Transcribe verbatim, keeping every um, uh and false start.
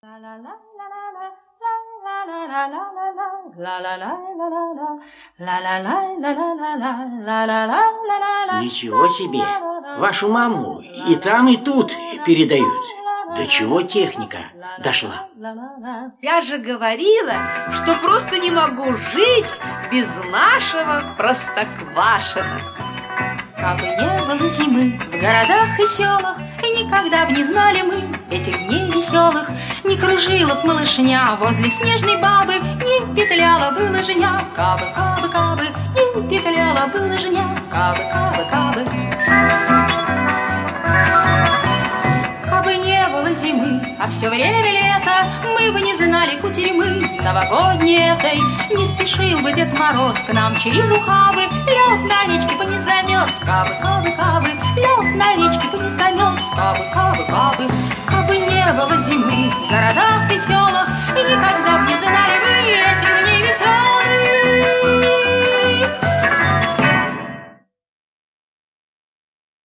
Ничего себе! Вашу маму и там, и тут передают. До чего техника дошла? Я же говорила, что просто не могу жить без нашего Простоквашино. Кабы не было зимы в городах и селах, и никогда б не знали мы этих дней веселых, не кружила б малышня возле снежной бабы, не петляла бы лыжня, кабы, кабы, кабы, не петляла бы лыжня, кабы, кабы, кабы. Кабы не было зимы, а все время лето, мы бы не знали кутерьмы новогодней этой. Не спешил бы Дед Мороз к нам через ухабы, лед на речке бы не замерз, кабы, кабы, кабы, лед на речке бы не замерз, кабы, кабы, кабы. Кабы не было зимы в городах и селах,